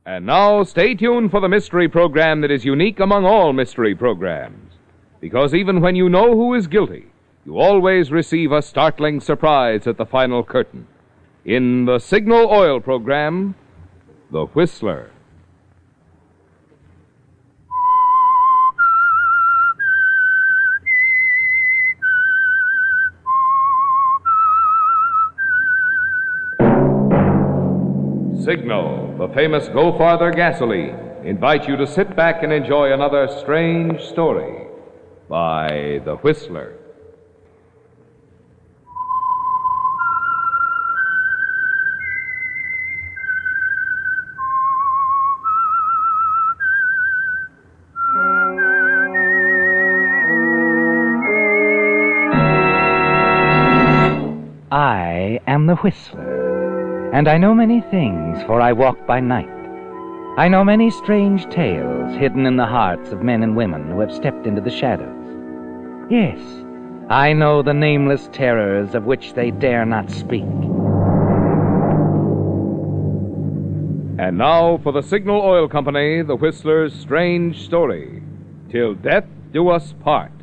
And now, stay tuned for the mystery program that is unique among all mystery programs. Because even when you know who is guilty, you always receive a startling surprise at the final curtain. In the Signal Oil program, The Whistler. Signal, the famous Go Farther gasoline, invite you to sit back and enjoy another strange story by The Whistler. I am the Whistler, and I know many things, for I walk by night. I know many strange tales hidden in the hearts of men and women who have stepped into the shadows. Yes, I know the nameless terrors of which they dare not speak. And now for the Signal Oil Company, The Whistler's strange story, Till Death Do Us Part.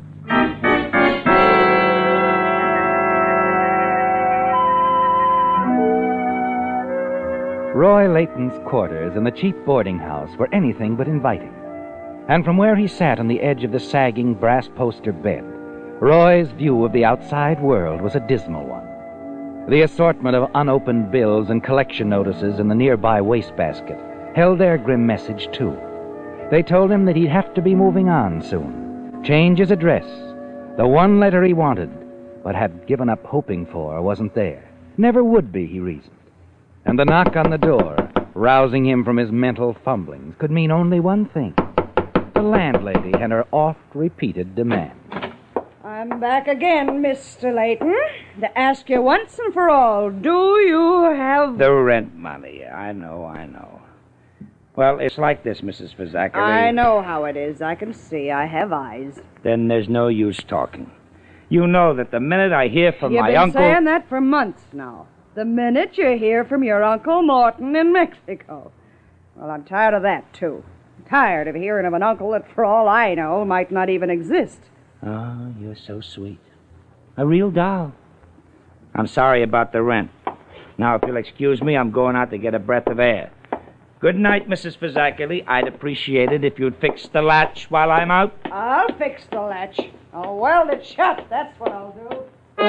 Roy Layton's quarters in the cheap boarding house were anything but inviting. And from where he sat on the edge of the sagging brass poster bed, Roy's view of the outside world was a dismal one. The assortment of unopened bills and collection notices in the nearby wastebasket held their grim message, too. They told him that he'd have to be moving on soon, change his address. The one letter he wanted, but had given up hoping for, wasn't there. Never would be, he reasoned. And the knock on the door, rousing him from his mental fumblings, could mean only one thing. The landlady and her oft-repeated demand. I'm back again, Mr. Layton, to ask you once and for all, do you have... The rent money. I know. Well, it's like this, Mrs. Fazakerly. I know how it is. I can see. I have eyes. Then there's no use talking. You know that the minute I hear from my uncle... You've been saying that for months now. The minute you hear from your Uncle Morton in Mexico. Well, I'm tired of that, too. Tired of hearing of an uncle that, for all I know, might not even exist. Oh, you're so sweet. A real doll. I'm sorry about the rent. Now, if you'll excuse me, I'm going out to get a breath of air. Good night, Mrs. Fazakerly. I'd appreciate it if you'd fix the latch while I'm out. I'll fix the latch. I'll weld it shut. That's what I'll do.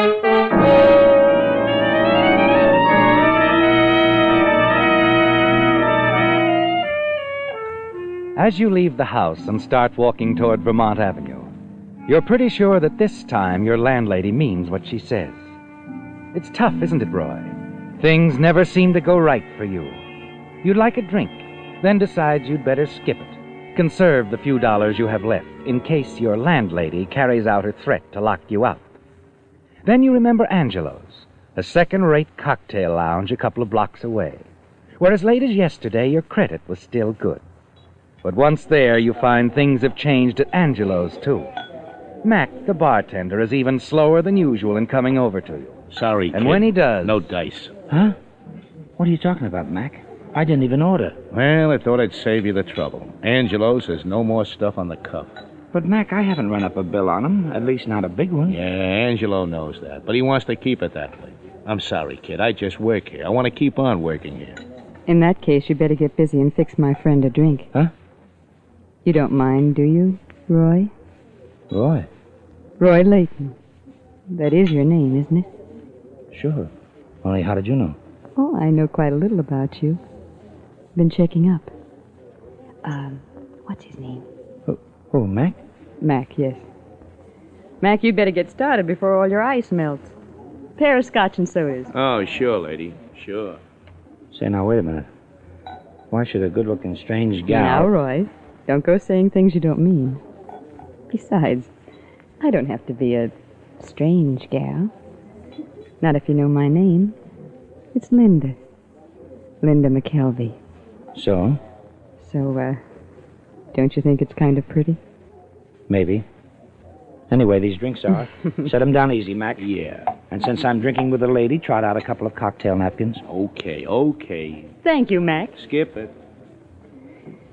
As you leave the house and start walking toward Vermont Avenue, you're pretty sure that this time your landlady means what she says. It's tough, isn't it, Roy? Things never seem to go right for you. You'd like a drink, then decide you'd better skip it. Conserve the few dollars you have left in case your landlady carries out her threat to lock you out. Then you remember Angelo's, a second-rate cocktail lounge a couple of blocks away, where as late as yesterday your credit was still good. But once there, you find things have changed at Angelo's, too. Mac, the bartender, is even slower than usual in coming over to you. Sorry, And kid. when he does... No dice. Huh? What are you talking about, Mac? I didn't even order. Well, I thought I'd save you the trouble. Angelo says no more stuff on the cuff. But, Mac, I haven't run up a bill on him. At least not a big one. Yeah, Angelo knows that, but he wants to keep it that way. I'm sorry, kid. I just work here. I want to keep on working here. In that case, you better get busy and fix my friend a drink. Huh? You don't mind, do you, Roy? Roy? Roy Layton. That is your name, isn't it? Sure. Only how did you know? Oh, I know quite a little about you. Been checking up. What's his name? Oh, Mac? Mac, yes. Mac, you better get started before all your ice melts. Pair of scotch and sodas. Oh, sure, lady. Sure. Say, now, wait a minute. Why should a good-looking strange gal... Now, Roy, don't go saying things you don't mean. Besides, I don't have to be a strange gal. Not if you know my name. It's Linda. Linda McKelvey. So? So, don't you think it's kind of pretty? Maybe. Anyway, these drinks are. Set them down easy, Mac. Yeah. And since I'm drinking with a lady, trot out a couple of cocktail napkins. Okay. Thank you, Mac. Skip it.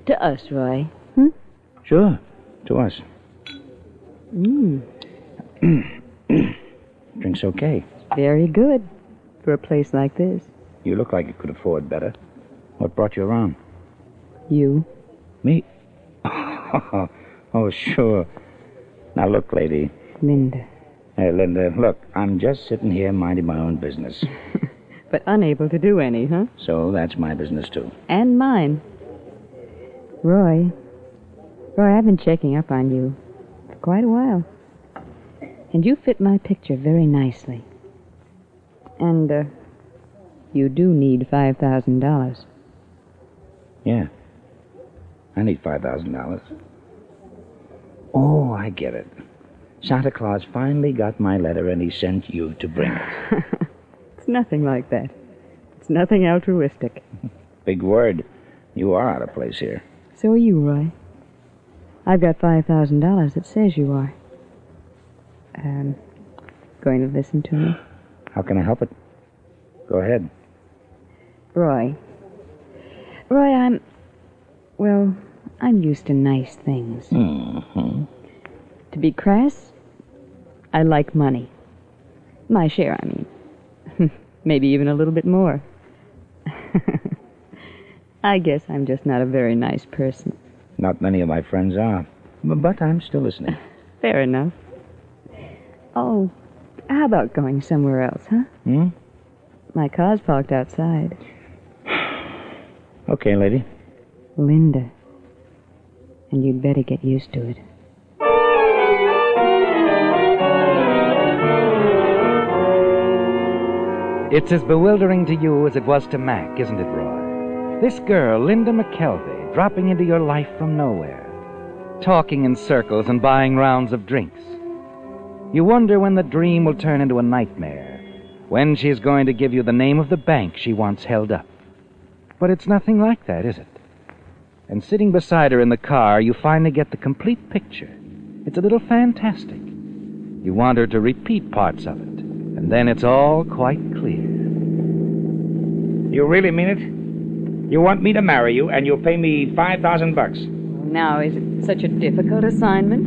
To us, Roy. Sure, to us. Drink's okay. Very good for a place like this. You look like you could afford better. What brought you around? You. Me? Oh, sure. Now, look, lady. Linda. Hey, Linda, look, I'm just sitting here minding my own business. But unable to do any, huh? So that's my business, too. And mine. Roy, I've been checking up on you for quite a while. And you fit my picture very nicely. And, you do need $5,000. Yeah. I need $5,000. Oh, I get it. Santa Claus finally got my letter and he sent you to bring it. It's nothing like that. It's nothing altruistic. Big word. You are out of place here. So are you, Roy. I've got $5,000 that says you are. Going to listen to me? How can I help it? Go ahead. Roy, I'm used to nice things. Mm-hmm. To be crass, I like money. My share, I mean. Maybe even a little bit more. I guess I'm just not a very nice person. Not many of my friends are. But I'm still listening. Fair enough. Oh, how about going somewhere else, huh? My car's parked outside. Okay, lady. Linda. And you'd better get used to it. It's as bewildering to you as it was to Mac, isn't it, Roy? This girl, Linda McKelvey, dropping into your life from nowhere, talking in circles and buying rounds of drinks. You wonder when the dream will turn into a nightmare, when she's going to give you the name of the bank she once held up. But it's nothing like that, is it? And sitting beside her in the car, you finally get the complete picture. It's a little fantastic. You want her to repeat parts of it, and then it's all quite clear. You really mean it? You want me to marry you, and you'll pay me $5,000? Now, is it such a difficult assignment?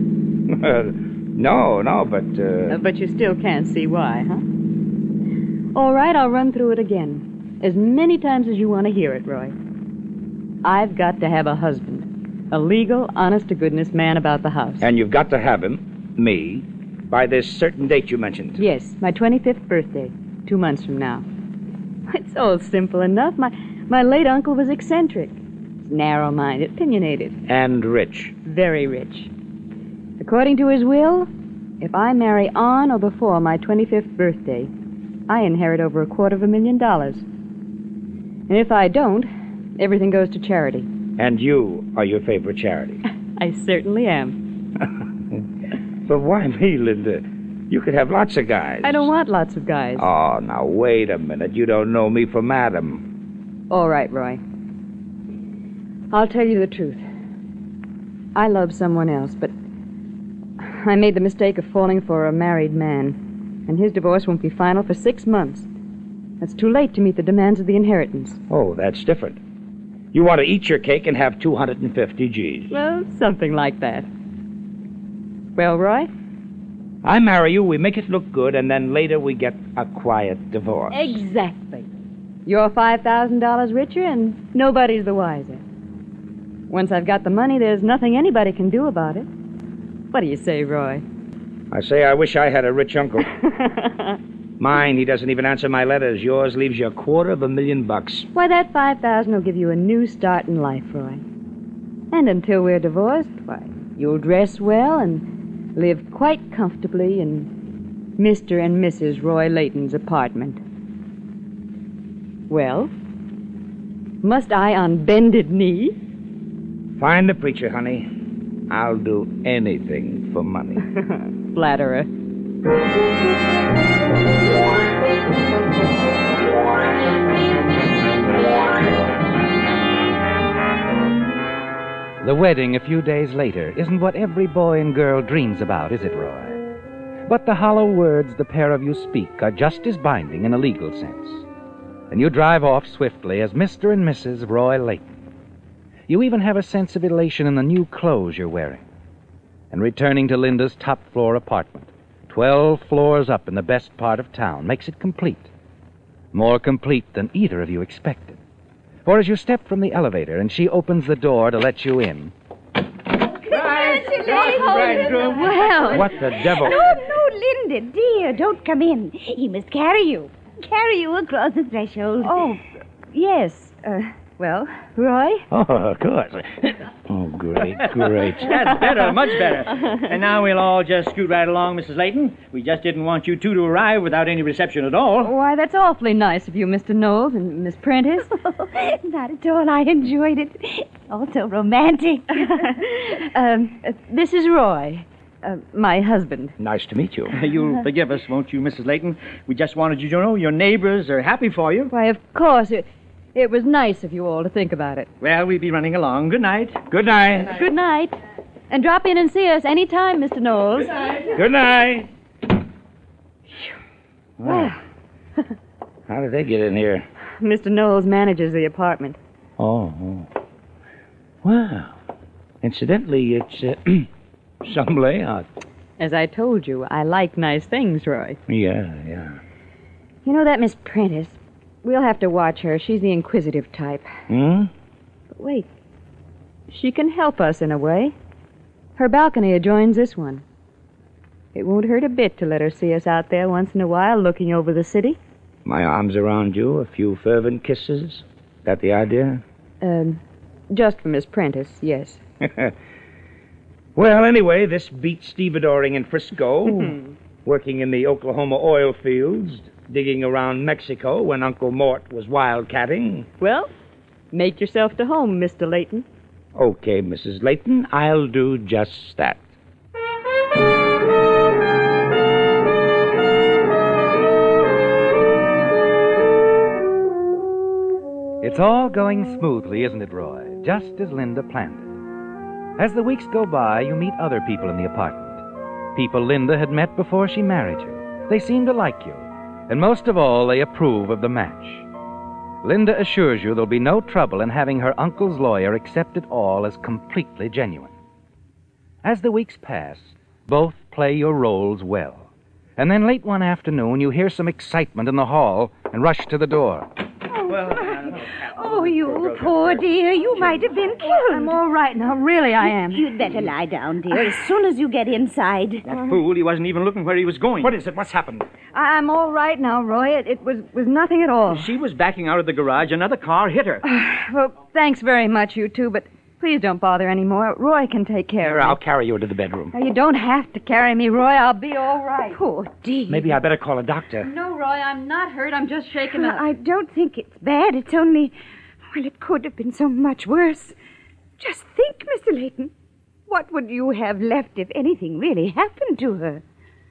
No, but... But you still can't see why, huh? All right, I'll run through it again. As many times as you want to hear it, Roy. I've got to have a husband. A legal, honest-to-goodness man about the house. And you've got to have him, me, by this certain date you mentioned. Yes, my 25th birthday, 2 months from now. It's all simple enough. My late uncle was eccentric. Narrow-minded, opinionated. And rich. Very rich. According to his will, if I marry on or before my 25th birthday, I inherit over $250,000. And if I don't, everything goes to charity. And you are your favorite charity. I certainly am. But why me, Linda? You could have lots of guys. I don't want lots of guys. Oh, now, wait a minute. You don't know me from Adam. All right, Roy. I'll tell you the truth. I love someone else, but I made the mistake of falling for a married man, and his divorce won't be final for 6 months. That's too late to meet the demands of the inheritance. Oh, that's different. You want to eat your cake and have 250 G's. Well, something like that. Well, Roy? I marry you, we make it look good, and then later we get a quiet divorce. Exactly. You're $5,000 richer, and nobody's the wiser. Once I've got the money, there's nothing anybody can do about it. What do you say, Roy? I say I wish I had a rich uncle. Mine, he doesn't even answer my letters. Yours leaves you $250,000. Why, that $5,000 will give you a new start in life, Roy. And until we're divorced, why, you'll dress well and live quite comfortably in Mr. and Mrs. Roy Layton's apartment. Well, must I on bended knee? Find the preacher, honey. I'll do anything for money. Flatterer. The wedding a few days later isn't what every boy and girl dreams about, is it, Roy? But the hollow words the pair of you speak are just as binding in a legal sense. And you drive off swiftly as Mr. and Mrs. Roy Layton. You even have a sense of elation in the new clothes you're wearing. And returning to Linda's top-floor apartment, 12 floors up in the best part of town, makes it complete. More complete than either of you expected. For as you step from the elevator and she opens the door to let you in... Well... What the devil? No, Linda, dear, don't come in. He must carry you. Carry you across the threshold. Oh, yes. Well, Roy? Oh, of course. Oh, great. That's better, much better. And now we'll all just scoot right along, Mrs. Layton. We just didn't want you two to arrive without any reception at all. Why, that's awfully nice of you, Mr. Knowles and Miss Prentice. Not at all. I enjoyed it. Also romantic. This is Roy, my husband. Nice to meet you. You'll forgive us, won't you, Mrs. Layton? We just wanted you to know your neighbors are happy for you. Why, of course. It was nice of you all to think about it. Well, we'll be running along. Good night. Good night. Good night. And drop in and see us any time, Mr. Knowles. Good night. Well, How did they get in here? Mr. Knowles manages the apartment. Oh. Well, incidentally, it's some layout. As I told you, I like nice things, Roy. Yeah. You know that Miss Prentice? We'll have to watch her. She's the inquisitive type. Hmm? But wait. She can help us in a way. Her balcony adjoins this one. It won't hurt a bit to let her see us out there once in a while looking over the city. My arms around you, a few fervent kisses. That the idea? Just for Miss Prentice, yes. Well, anyway, this beats stevedoring in Frisco, working in the Oklahoma oil fields, digging around Mexico when Uncle Mort was wildcatting. Well, make yourself to home, Mr. Layton. Okay, Mrs. Layton, I'll do just that. It's all going smoothly, isn't it, Roy? Just as Linda planned it. As the weeks go by, you meet other people in the apartment. People Linda had met before she married you. They seem to like you. And most of all, they approve of the match. Linda assures you there'll be no trouble in having her uncle's lawyer accept it all as completely genuine. As the weeks pass, both play your roles well. And then late one afternoon, you hear some excitement in the hall and rush to the door. Oh, you poor dear. You might have been killed. I'm all right now. Really, I am. You'd better lie down, dear, as soon as you get inside. That fool, he wasn't even looking where he was going. What is it? What's happened? I'm all right now, Roy. It was nothing at all. She was backing out of the garage. Another car hit her. Well, thanks very much, you two, but please don't bother anymore. Roy can take care of I'll me. carry you to the bedroom. Now, you don't have to carry me, Roy. I'll be all right. Poor dear. Maybe I better call a doctor. No, Roy, I'm not hurt. I'm just shaken up. I don't think it's bad. It's only... Well, it could have been so much worse. Just think, Mr. Layton. What would you have left if anything really happened to her?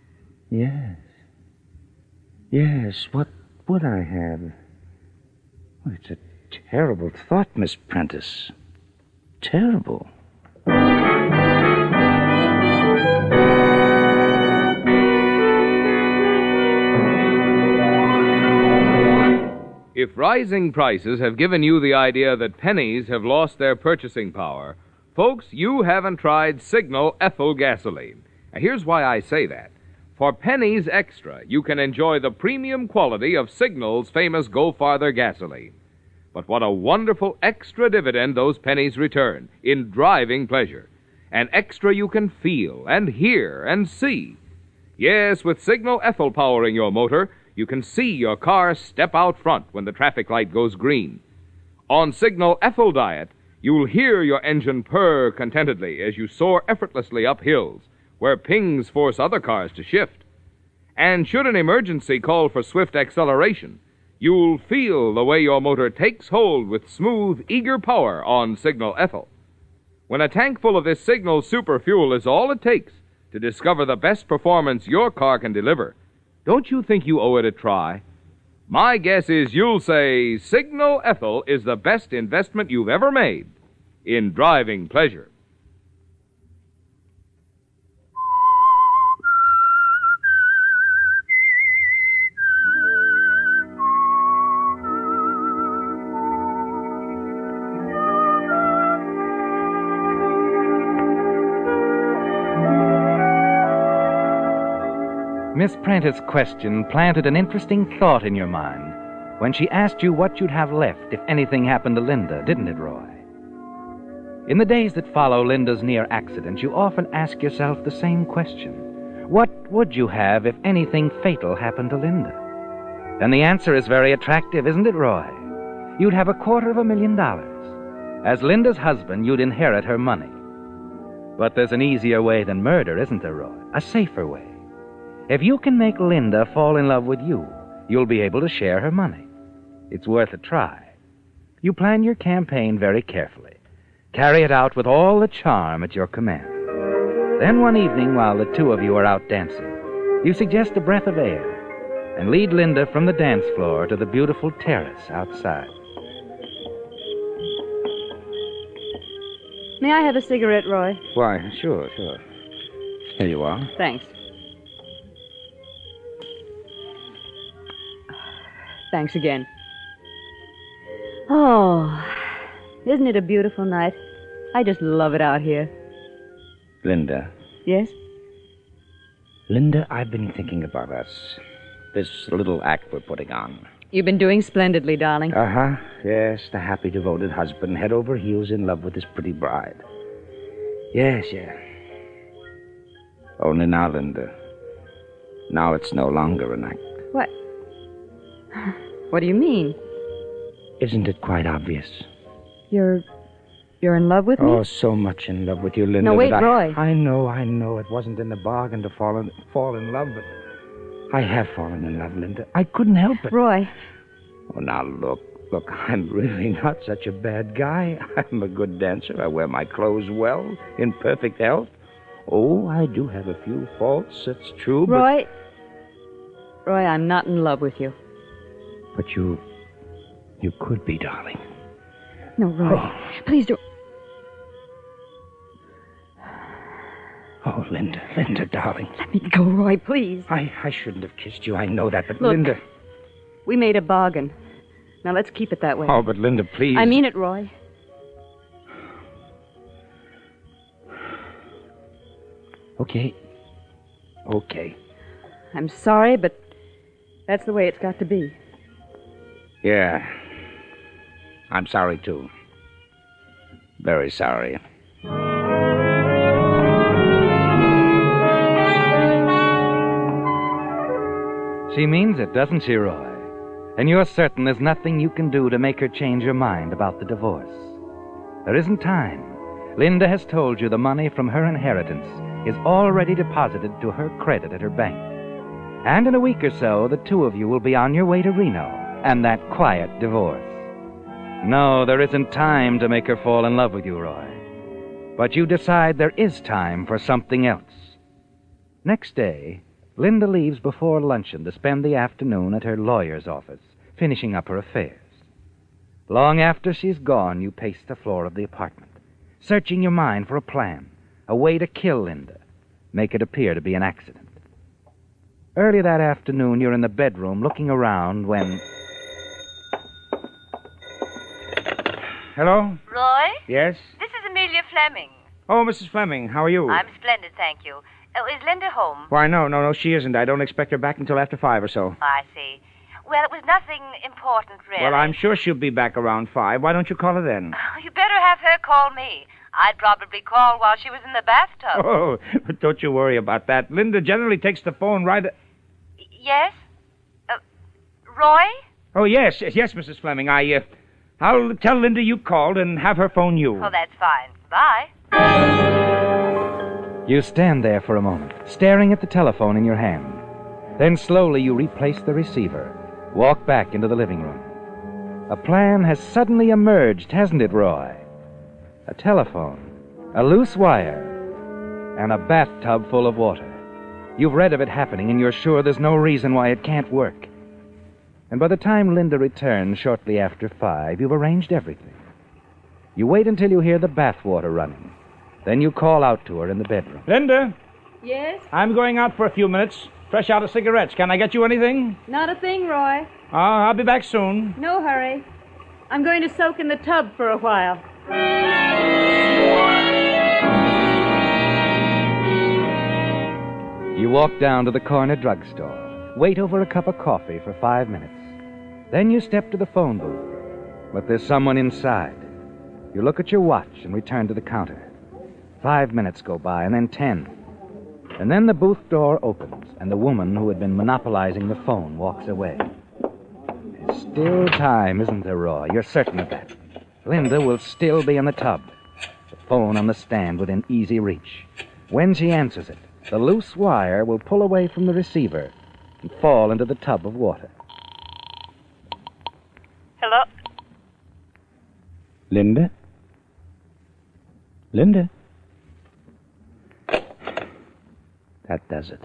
Yes, what would I have? Well, it's a terrible thought, Miss Prentice. Terrible. If rising prices have given you the idea that pennies have lost their purchasing power, folks, you haven't tried Signal Ethyl Gasoline. Now, here's why I say that. For pennies extra, you can enjoy the premium quality of Signal's famous Go Farther gasoline. But what a wonderful extra dividend those pennies return in driving pleasure. An extra you can feel and hear and see. Yes, with Signal Ethyl powering your motor, you can see your car step out front when the traffic light goes green. On Signal Ethyl Diet, you'll hear your engine purr contentedly as you soar effortlessly up hills, where pings force other cars to shift. And should an emergency call for swift acceleration, you'll feel the way your motor takes hold with smooth, eager power on Signal Ethyl. When a tank full of this Signal super fuel is all it takes to discover the best performance your car can deliver, don't you think you owe it a try? My guess is you'll say Signal Ethyl is the best investment you've ever made in driving pleasure. Miss Prentice's question planted an interesting thought in your mind when she asked you what you'd have left if anything happened to Linda, didn't it, Roy? In the days that follow Linda's near accident, you often ask yourself the same question. What would you have if anything fatal happened to Linda? And the answer is very attractive, isn't it, Roy? You'd have $250,000. As Linda's husband, you'd inherit her money. But there's an easier way than murder, isn't there, Roy? A safer way. If you can make Linda fall in love with you, you'll be able to share her money. It's worth a try. You plan your campaign very carefully. Carry it out with all the charm at your command. Then one evening, while the two of you are out dancing, you suggest a breath of air and lead Linda from the dance floor to the beautiful terrace outside. May I have a cigarette, Roy? Why, sure. Here you are. Thanks. Thanks again. Oh, isn't it a beautiful night? I just love it out here. Linda. Yes? Linda, I've been thinking about us. This little act we're putting on. You've been doing splendidly, darling. Uh-huh. Yes, the happy, devoted husband, head over heels in love with his pretty bride. Yes. Only now, Linda. Now it's no longer an act. What? What do you mean? Isn't it quite obvious? You're in love with me? Oh, so much in love with you, Linda. No, wait, Roy. I know. It wasn't in the bargain to fall in love, but I have fallen in love, Linda. I couldn't help it. Roy. Oh, now, look, I'm really not such a bad guy. I'm a good dancer. I wear my clothes well, in perfect health. Oh, I do have a few faults, that's true, Roy, I'm not in love with you. But you could be, darling. No, Roy, please don't. Oh, Linda, darling. Let me go, Roy, please. I shouldn't have kissed you. I know that, but Look, Linda... We made a bargain. Now let's keep it that way. Oh, but Linda, please. I mean it, Roy. Okay. I'm sorry, but that's the way it's got to be. Yeah. I'm sorry, too. Very sorry. She means it, doesn't she, Roy? And you're certain there's nothing you can do to make her change her mind about the divorce. There isn't time. Linda has told you the money from her inheritance is already deposited to her credit at her bank. And in a week or so, the two of you will be on your way to Reno and that quiet divorce. No, there isn't time to make her fall in love with you, Roy. But you decide there is time for something else. Next day, Linda leaves before luncheon to spend the afternoon at her lawyer's office, finishing up her affairs. Long after she's gone, you pace the floor of the apartment, searching your mind for a plan, a way to kill Linda, make it appear to be an accident. Early that afternoon, you're in the bedroom looking around when... Hello? Roy? Yes? This is Amelia Fleming. Oh, Mrs. Fleming, how are you? I'm splendid, thank you. Oh, is Linda home? Why, no, she isn't. I don't expect her back until after 5 or so. I see. Well, it was nothing important, really. Well, I'm sure she'll be back around 5. Why don't you call her then? You better have her call me. I'd probably call while she was in the bathtub. Oh, but don't you worry about that. Linda generally takes the phone right... Yes? Roy? Oh, yes, Mrs. Fleming. I'll tell Linda you called and have her phone you. Oh, that's fine. Bye. You stand there for a moment, staring at the telephone in your hand. Then slowly you replace the receiver, walk back into the living room. A plan has suddenly emerged, hasn't it, Roy? A telephone, a loose wire, and a bathtub full of water. You've read of it happening, and you're sure there's no reason why it can't work. And by the time Linda returns shortly after 5, you've arranged everything. You wait until you hear the bath water running. Then you call out to her in the bedroom. Linda? Yes? I'm going out for a few minutes. Fresh out of cigarettes. Can I get you anything? Not a thing, Roy. I'll be back soon. No hurry. I'm going to soak in the tub for a while. You walk down to the corner drugstore, wait over a cup of coffee for 5 minutes. Then you step to the phone booth, but there's someone inside. You look at your watch and return to the counter. 5 minutes go by, and then 10. And then the booth door opens, and the woman who had been monopolizing the phone walks away. There's still time, isn't there, Roy? You're certain of that. Linda will still be in the tub. The phone on the stand within easy reach. When she answers it, the loose wire will pull away from the receiver and fall into the tub of water. Hello? Linda? Linda? That does it.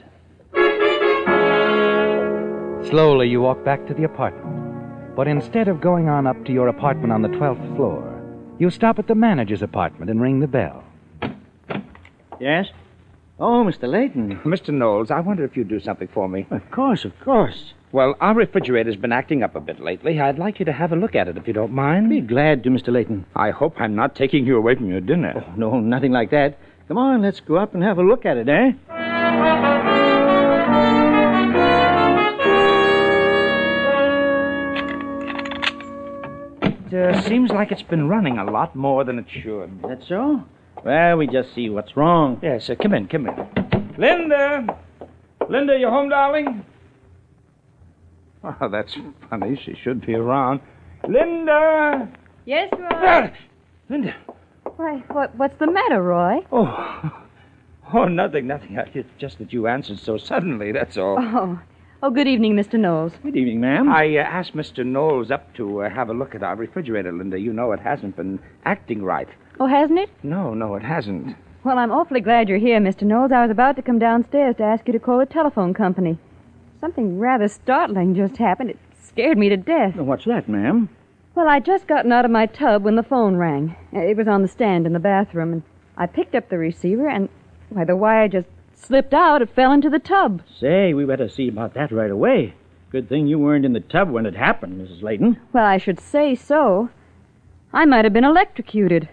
Slowly, you walk back to the apartment. But instead of going on up to your apartment on the 12th floor, you stop at the manager's apartment and ring the bell. Yes? Oh, Mr. Layton. Mr. Knowles, I wonder if you'd do something for me. Of course, of course. Well, our refrigerator's been acting up a bit lately. I'd like you to have a look at it, if you don't mind. Be glad to, Mr. Layton. I hope I'm not taking you away from your dinner. Oh, no, nothing like that. Come on, let's go up and have a look at it, eh? It seems like it's been running a lot more than it should. That's so? Well, we just see what's wrong. Yes, come in. Linda! Linda, you home, darling? Oh, that's funny. She should be around. Linda! Yes, Roy? Linda! Why, what's the matter, Roy? Oh, nothing. It's just that you answered so suddenly, that's all. Oh, good evening, Mr. Knowles. Good evening, ma'am. I asked Mr. Knowles up to have a look at our refrigerator, Linda. You know it hasn't been acting right. Oh, hasn't it? No, it hasn't. Well, I'm awfully glad you're here, Mr. Knowles. I was about to come downstairs to ask you to call the telephone company. Something rather startling just happened. It scared me to death. Well, what's that, ma'am? Well, I'd just gotten out of my tub when the phone rang. It was on the stand in the bathroom, and I picked up the receiver, and, why, the wire just slipped out. It fell into the tub. Say, we better see about that right away. Good thing you weren't in the tub when it happened, Mrs. Layton. Well, I should say so. I might have been electrocuted.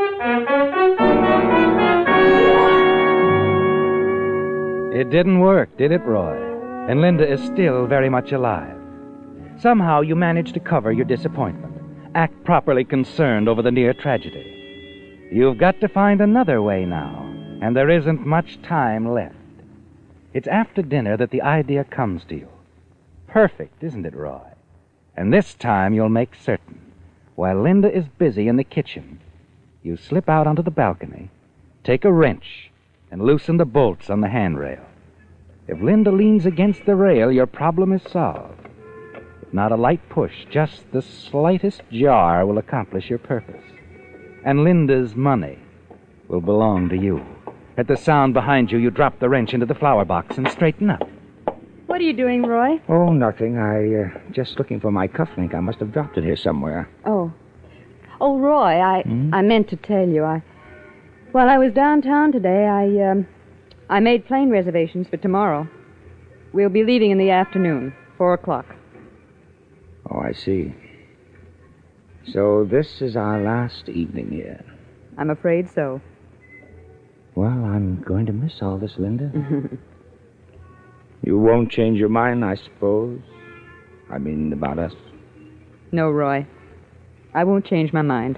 It didn't work, did it, Roy? And Linda is still very much alive. Somehow you managed to cover your disappointment, act properly concerned over the near tragedy. You've got to find another way now, and there isn't much time left. It's after dinner that the idea comes to you. Perfect, isn't it, Roy? And this time you'll make certain, while Linda is busy in the kitchen, you slip out onto the balcony, take a wrench, and loosen the bolts on the handrail. If Linda leans against the rail, your problem is solved. If not a light push, just the slightest jar will accomplish your purpose. And Linda's money will belong to you. At the sound behind you, you drop the wrench into the flower box and straighten up. What are you doing, Roy? Oh, nothing. Just looking for my cufflink. I must have dropped it here somewhere. Oh, Roy, I meant to tell you. While I was downtown today, I made plane reservations for tomorrow. We'll be leaving in the afternoon, 4:00. Oh, I see. So this is our last evening here. I'm afraid so. Well, I'm going to miss all this, Linda. You won't change your mind, I suppose? I mean, about us? No, Roy. I won't change my mind.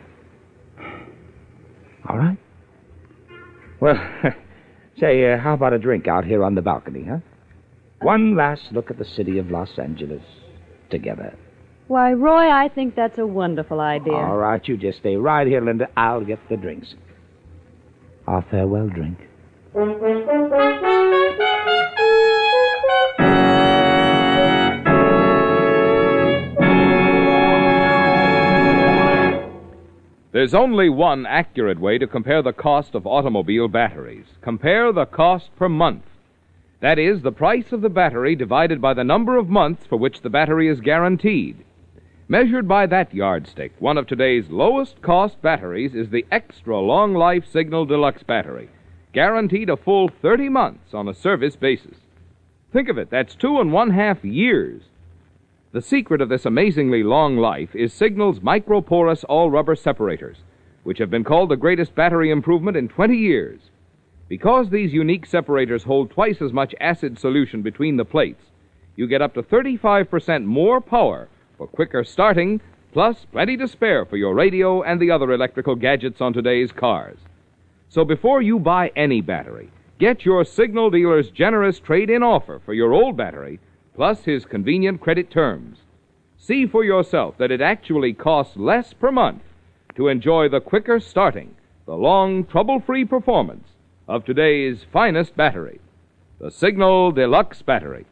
All right. Well, say, how about a drink out here on the balcony, huh? One last look at the city of Los Angeles together. Why, Roy, I think that's a wonderful idea. All right, you just stay right here, Linda. I'll get the drinks. Our farewell drink. There's only one accurate way to compare the cost of automobile batteries. Compare the cost per month. That is, the price of the battery divided by the number of months for which the battery is guaranteed. Measured by that yardstick, one of today's lowest cost batteries is the Extra Long Life Signal Deluxe battery, guaranteed a full 30 months on a service basis. Think of it, that's 2.5 years. The secret of this amazingly long life is Signal's microporous all-rubber separators, which have been called the greatest battery improvement in 20 years. Because these unique separators hold twice as much acid solution between the plates, you get up to 35% more power for quicker starting, plus plenty to spare for your radio and the other electrical gadgets on today's cars. So before you buy any battery, get your Signal dealer's generous trade-in offer for your old battery, plus his convenient credit terms. See for yourself that it actually costs less per month to enjoy the quicker starting, the long, trouble-free performance of today's finest battery, the Signal Deluxe Battery.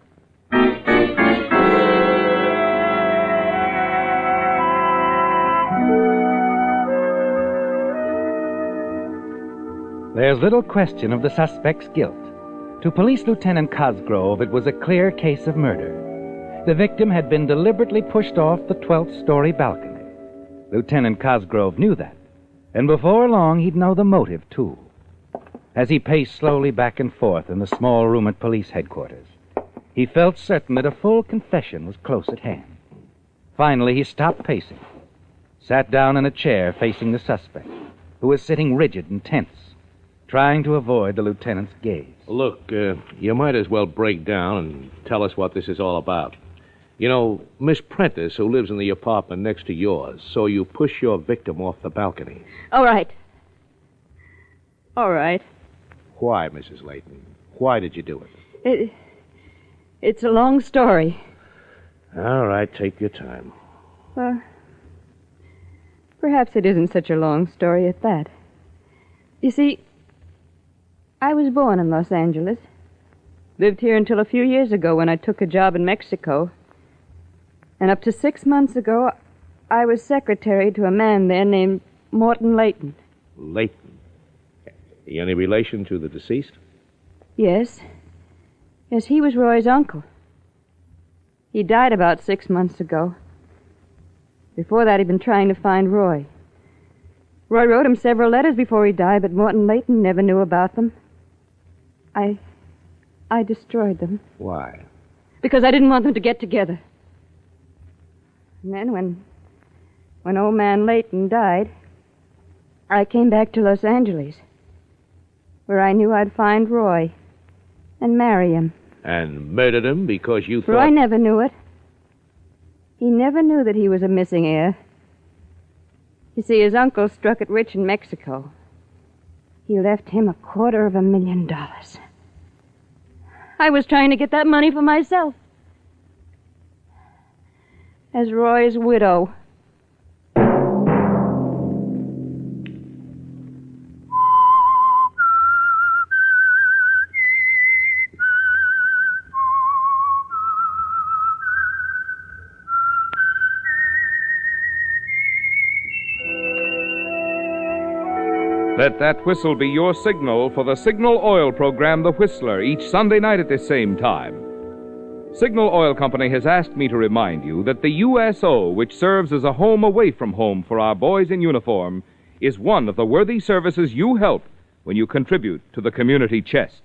There's little question of the suspect's guilt. To Police Lieutenant Cosgrove, it was a clear case of murder. The victim had been deliberately pushed off the 12th-story balcony. Lieutenant Cosgrove knew that, and before long he'd know the motive, too. As he paced slowly back and forth in the small room at police headquarters, he felt certain that a full confession was close at hand. Finally, he stopped pacing, sat down in a chair facing the suspect, who was sitting rigid and tense, trying to avoid the lieutenant's gaze. Look, you might as well break down and tell us what this is all about. You know, Miss Prentice, who lives in the apartment next to yours, saw you push your victim off the balcony. All right. All right. Why, Mrs. Layton? Why did you do it? It's a long story. All right, take your time. Well, perhaps it isn't such a long story at that. You see, I was born in Los Angeles. Lived here until a few years ago when I took a job in Mexico. And up to 6 months ago, I was secretary to a man there named Morton Layton. Layton? Any relation to the deceased? Yes. Yes, he was Roy's uncle. He died about 6 months ago. Before that, he'd been trying to find Roy. Roy wrote him several letters before he died, but Morton Layton never knew about them. I destroyed them. Why? Because I didn't want them to get together. And then when old man Layton died, I came back to Los Angeles, where I knew I'd find Roy and marry him. And murdered him because you thought... Roy never knew it. He never knew that he was a missing heir. You see, his uncle struck it rich in Mexico. He left him $250,000. I was trying to get that money for myself. As Roy's widow. Let that whistle be your signal for the Signal Oil program, The Whistler, each Sunday night at this same time. Signal Oil Company has asked me to remind you that the USO, which serves as a home away from home for our boys in uniform, is one of the worthy services you help when you contribute to the community chest.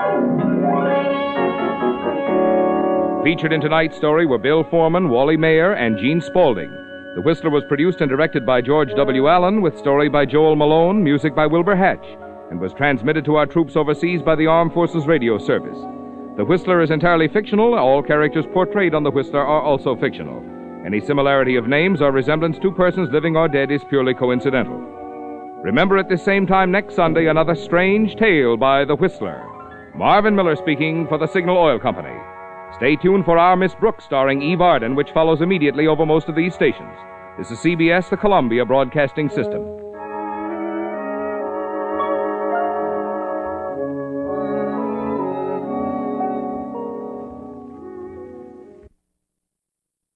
Featured in tonight's story were Bill Foreman, Wally Mayer, and Gene Spaulding. The Whistler was produced and directed by George W. Allen, with story by Joel Malone, music by Wilbur Hatch, and was transmitted to our troops overseas by the Armed Forces Radio Service. The Whistler is entirely fictional. All characters portrayed on The Whistler are also fictional. Any similarity of names or resemblance to persons living or dead is purely coincidental. Remember at this same time next Sunday another strange tale by The Whistler. Marvin Miller speaking for the Signal Oil Company. Stay tuned for Our Miss Brooks, starring Eve Arden, which follows immediately over most of these stations. This is CBS, the Columbia Broadcasting System.